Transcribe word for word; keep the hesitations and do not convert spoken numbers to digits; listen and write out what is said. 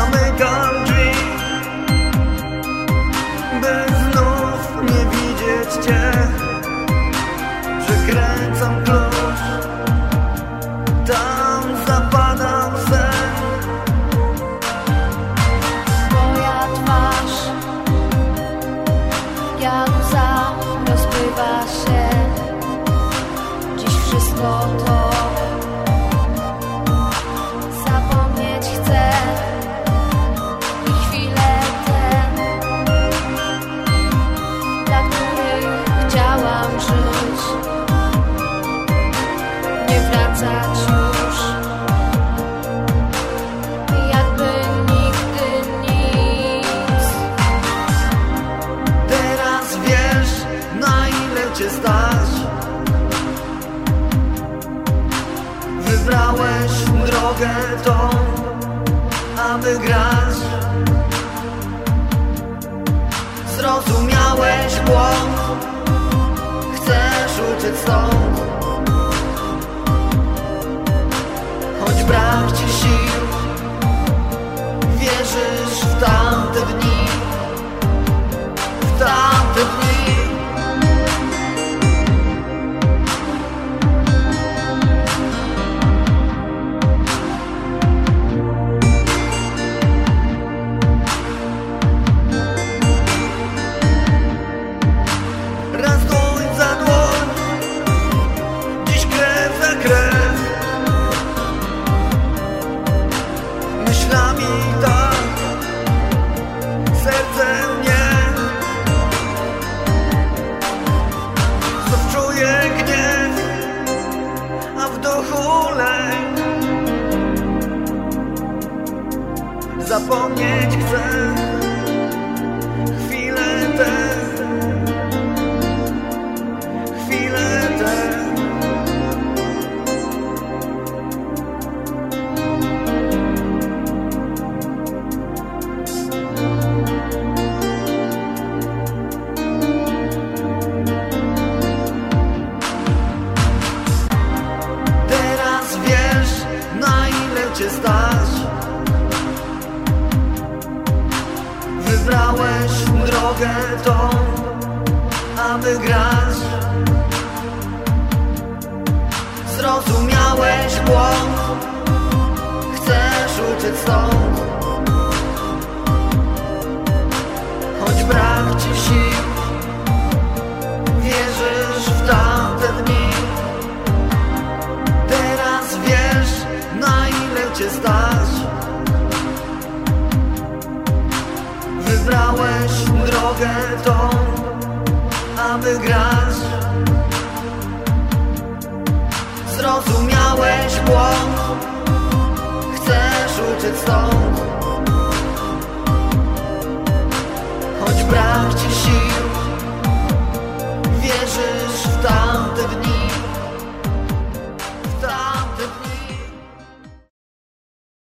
Zamykam drzwi, by znów nie widzieć cię. Przekręcam klucz, tam zapadam w sen. Moja twarz, jak łza rozpływa się. Dziś wszystko to zapomnieć chcę. I chwilę tę, dla których chciałam żyć, nie wracać już, jakby nigdy nic. Teraz wiesz, na ile cię stać. Wybrałeś drogę tą, aby grać. Zrozumiałeś błąd, chcesz uciec stąd. Choć brak ci sił, wierzysz w tamte dni, w tamte dni. Raz dłoń za dłoń, dziś krew za krew. Myślami tak, sercem nie. Znów czuję gniew, a w duchu lęk. Zapomnieć chcę chwilę tę, chwilę tę. Teraz wiesz, na ile cię stać. Wybrałeś drogę tą, aby grać. Zrozumiałeś błąd, chcesz uciec stąd. Choć brak ci sił, wierzysz w tamte dni. Teraz wiesz, na ile cię stać. Wybrałeś drogę tą, aby grać. Zrozumiałeś błąd, chcesz uciec stąd.